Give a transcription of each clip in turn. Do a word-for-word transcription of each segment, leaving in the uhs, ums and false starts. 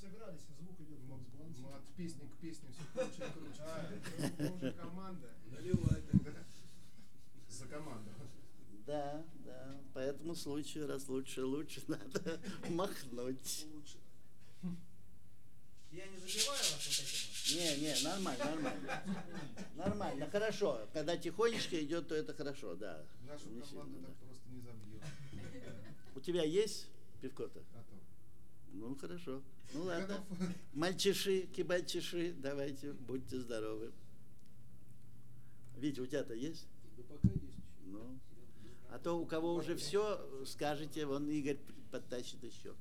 сыгрались, и звук идет мы, мы от песни к песне все круче и круче. А, мы уже команда. Наливай тогда. За команду. Да, да. По этому случаю, раз лучше, лучше надо махнуть. Я не задеваю вас вот этим? Не, не, нормально, нормально. Нормально, хорошо. Когда тихонечко идет, то это хорошо, да. Нашу Не команду сильно, так да. просто не забьем. У тебя есть пивко-то? А то. Ну, хорошо. Ну, ладно. Мальчиши, кибальчиши, давайте, будьте здоровы. Витя, у тебя-то есть? Да пока есть. Ну. А то у кого уже все, скажете, вон Игорь подтащит еще.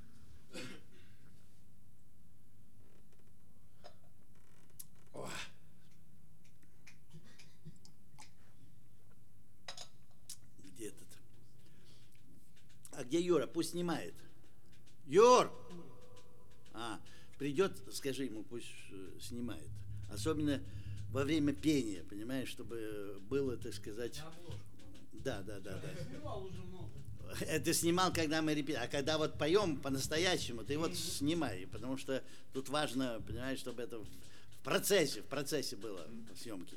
О. Где этот? А где Юра? Пусть снимает. Юр! А, придет, скажи ему, пусть снимает. Особенно во время пения, понимаешь, чтобы было, так сказать... Да, да, да, да. Это снимал, когда мы репетировали. А когда вот поем по-настоящему, ты вот снимай, потому что тут важно, понимаешь, чтобы это в процессе, в процессе было съемки.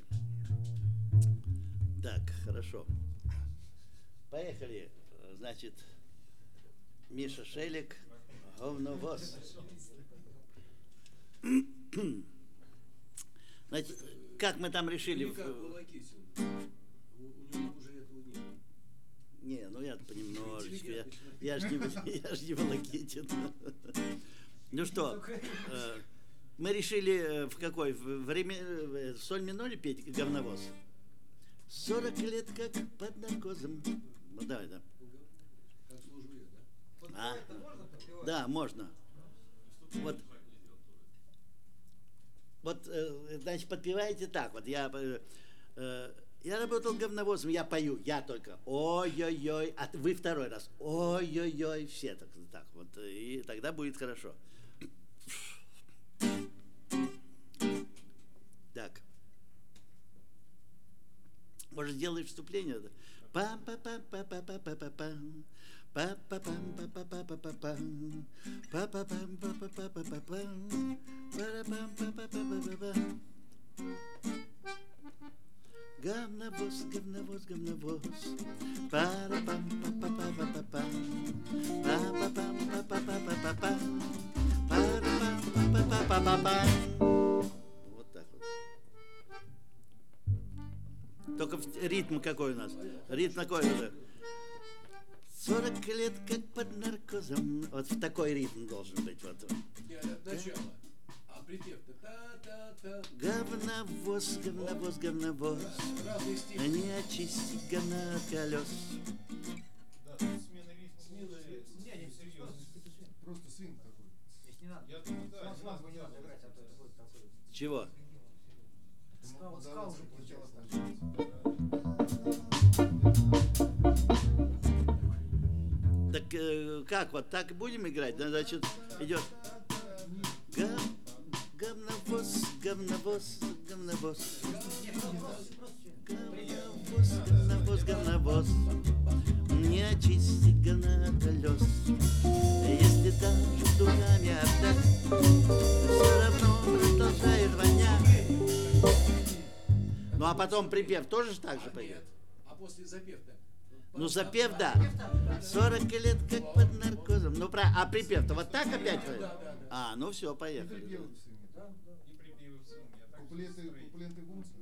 Так, хорошо. Поехали. Значит, Миша Шелик, говновоз. Значит, как мы там решили? Или как Волокитин. У него уже этого нет. Не, ну я понемножечку. Я, я же не, я ж не Волокитин. Ну что, э, мы решили в какой? В, время, в соль миноре петь говновоз? Сорок лет как под наркозом. Ну давай, да. Как служу я, да? А? Да, можно. Вот. Вот, э, значит, подпеваете так. Вот я, э, я работал говновозом, я пою, я только ой-ой-ой, а вы второй раз ой-ой-ой, все так, так вот, и тогда будет хорошо. Так. Может, сделай вступление? Пам-па-пам-па-па-па-па-па-пам. Па-па-пам-па-па-па-па-пам. Па-па-пам-па-па-па-па-пам. Па-па-пам-па-па-па-па-пам. Говновоз, говновоз, говновоз. Па-ра-пам-па-па-па-па-пам. Па-па-пам-па-па-па-па-пам. Па-ра-пам-па-па-па-па-пам. Вот так вот. Только ритм какой у нас? Ритм какой уже? Сорок лет как под наркозом. Вот в такой ритм должен быть. Вот. Нет, это начало. А припев-то та-та-та. Говновоз, говновоз, говновоз. Разный стиль. Не очистить говна от колес. Да, тут смена ритма. Смена ритма. Не, не, серьезно. Просто свинг такой. Если не надо. Я думаю, да. Сразу сразу не надо играть, а то это будет такой. Чего? Скал, скал уже получилось. Так э, как вот так будем играть? Да, значит, идет Гов, говновоз, говновоз, говновоз. Говновоз, говновоз, говновоз. Не очистить говна от колес. Если даже духами отдать, все равно продолжает вонять. Ну а потом припев тоже так же А пойдет? нет. А после запев-то? Ну запев, да. Сорок лет как под наркозом. Ну про, а припев-то вот так опять? Да, да, да. А, ну все, И поехали. припевы в свинге. Да, да. И припевы в свинге. А так Куплеты, строить. куплеты гунца.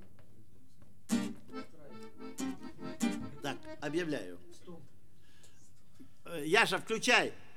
Так, объявляю. Стоп. Э, Яша, включай.